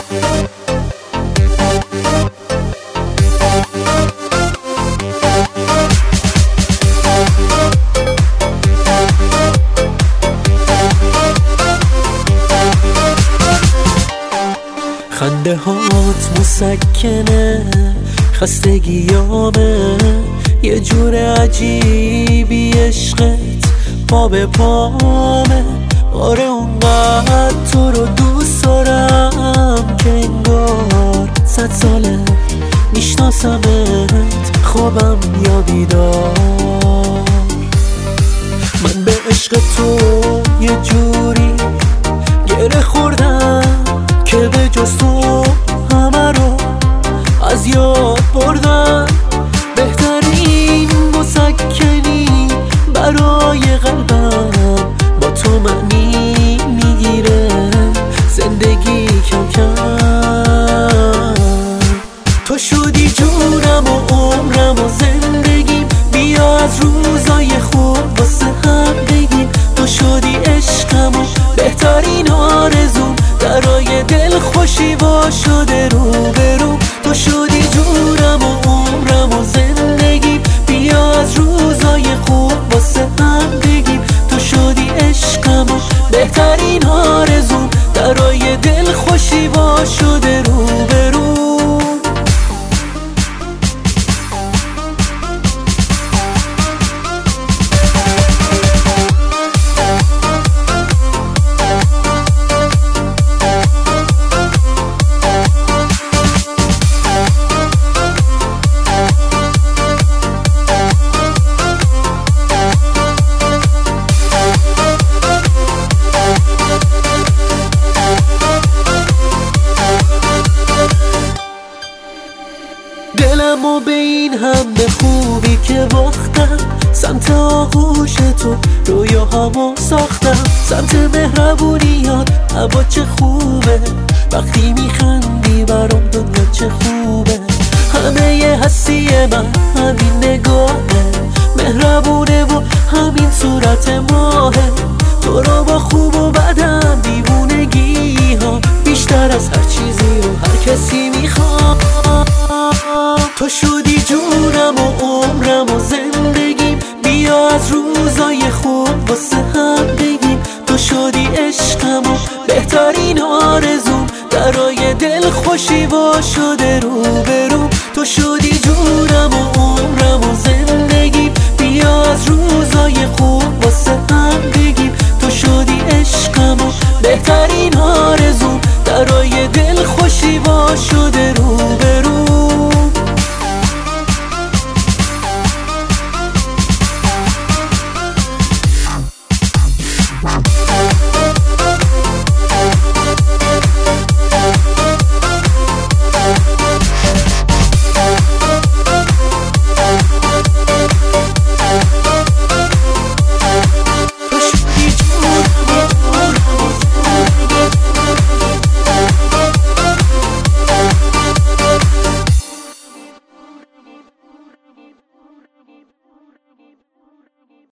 خنده هات مسکنه خستگیامه، یه جور عجیبی عشقت پا به پامه. آره اونقدر تو رو دوست دارم که انگار 100 ساله میشناسمت، خوابم یا بیدار. من به عشق تو یه جوری گره خوردم که به جز تو همه رو از یاد بردم. بهترین مسکنی برای قلبم با تو معنی میگیره زندگی کم کم. تو شدی جونم و عمرم و زندگیم، بیا از روزای خوب واسه هم بگیم. تو شدی عشقم و بهترین آرزوم، درای دل خوشی وا شده رو به رو. تو شدی جونم و عمرم و زندگیم، بیا از روزای خوب واسه هم بگیم. تو شدی عشقم و بهترین آرزوم، درای دل خوشی وا شده رو به رو. دلم و به این هم به خوبی که باختم، سمت آغوش تو رویاهامو ساختم. سمت مهربونیات هوا چه خوبه، وقتی میخندی برام دنیا چه خوبه. همه ی هستی من همین نگاهه، مهربونه و همین صورت ماهه. تو رو با خوب و بدم دیوونگی ها بیشتر از هر چیزی رو هر کسی میخوام. تو شدی جونم و عمرم و زندگیم، بیا از روزای خوب واسه هم بگیم. تو شدی عشقم و بهترین آرزوم، درای دل خوشی وا شده رو به رو. تو شدی جونم و عمرم و زندگیم، بیا از روزای خوب واسه هم بگیم. تو شدی عشقم و بهترین آرزوم، درای دل خوشی وا شده رو به